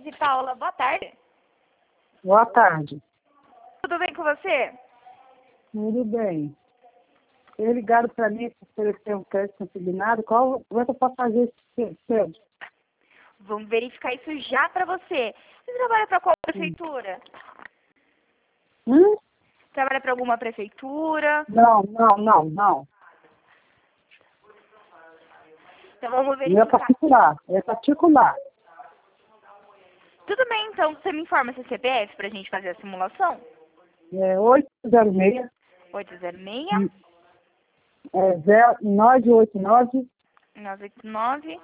Rose Paula, boa tarde. Boa tarde. Tudo bem com você? Tudo bem. Eles ligaram para mim para oferecer um crédito consignado. Como é que eu posso fazer esse crédito? Vamos verificar isso já para você. Você trabalha para qual prefeitura? Trabalha para alguma prefeitura? Não. Então vamos É verificar. particular. É particular. Tudo bem, então você me informa seu CPF para a gente fazer a simulação? É 806 806 989 989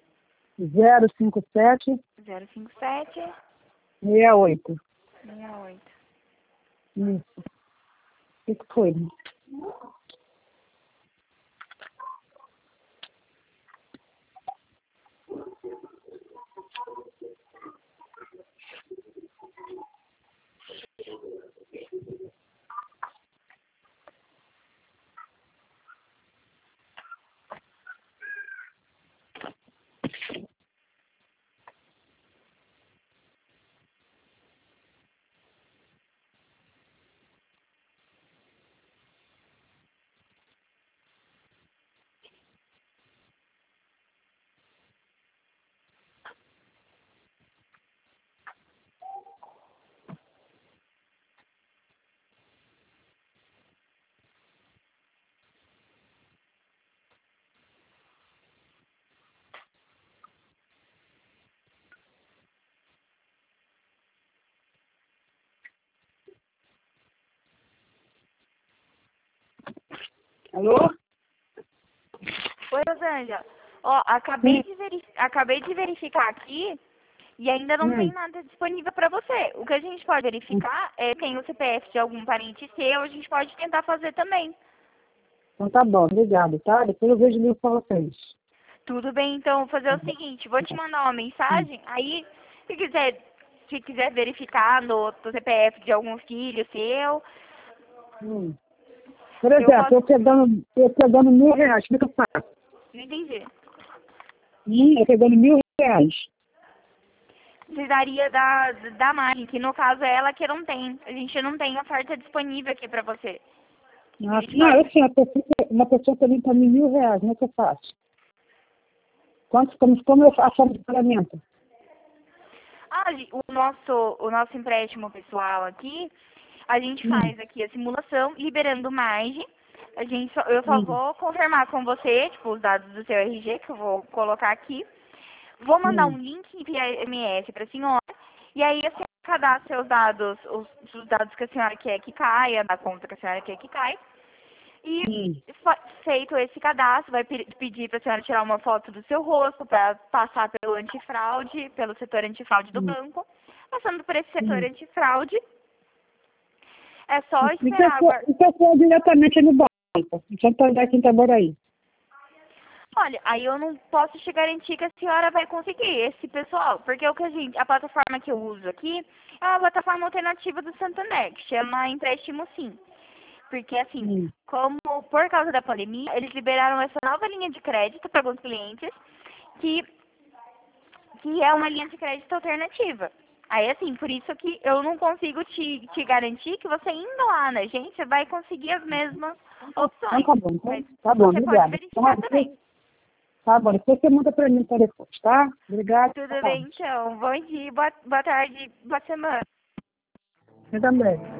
057 057 68. 68. Isso. O que foi? Alô? Oi, Rosângela. Ó, acabei de verificar aqui e ainda não tem nada disponível para você. O que a gente pode verificar é tem o CPF de algum parente seu, a gente pode tentar fazer também. Então tá bom, obrigado, tá? Depois eu vejo livro para vocês. Tudo bem, então vou fazer o seguinte, vou te mandar uma mensagem, aí se quiser verificar no CPF de algum filho seu, Por eu exemplo, posso. eu pegando R$ 1.000, como é que eu faço? Não entendi. Eu pegando R$ 1.000. Precisaria da margem, que no caso é ela que não tem. A gente não tem oferta disponível aqui pra você. Não, eu sei, uma pessoa também está R$ 1.000, como é que eu faço? Como eu faço a de pagamento? O nosso empréstimo pessoal aqui, a gente faz aqui a simulação liberando margem. Eu só vou confirmar com você, tipo, os dados do seu RG, que eu vou colocar aqui. Vou mandar um link via SMS para a senhora. E aí a senhora cadastra seus dados, os dados que a senhora quer que caia, da conta que a senhora quer que caia. E feito esse cadastro, vai pedir para a senhora tirar uma foto do seu rosto para passar pelo antifraude, pelo setor antifraude do banco. Passando por esse setor antifraude, é só esperar agora. E se eu for diretamente no banco? Deixa eu pegar aqui em Itaboraí. Olha, aí eu não posso te garantir que a senhora vai conseguir esse pessoal, porque a plataforma que eu uso aqui é uma plataforma alternativa do Santander, que chama Empréstimo Sim. Porque assim, como por causa da pandemia, eles liberaram essa nova linha de crédito para alguns clientes, que é uma linha de crédito alternativa. Aí assim, por isso que eu não consigo te garantir que você indo lá na agência vai conseguir as mesmas opções. Então tá bom, Mas tá bom, você pode obrigada. verificar também. Tá bom, depois você manda para mim o telefone, tá? Obrigada. Tudo bem, então. Bom dia, boa tarde, boa semana. Você também.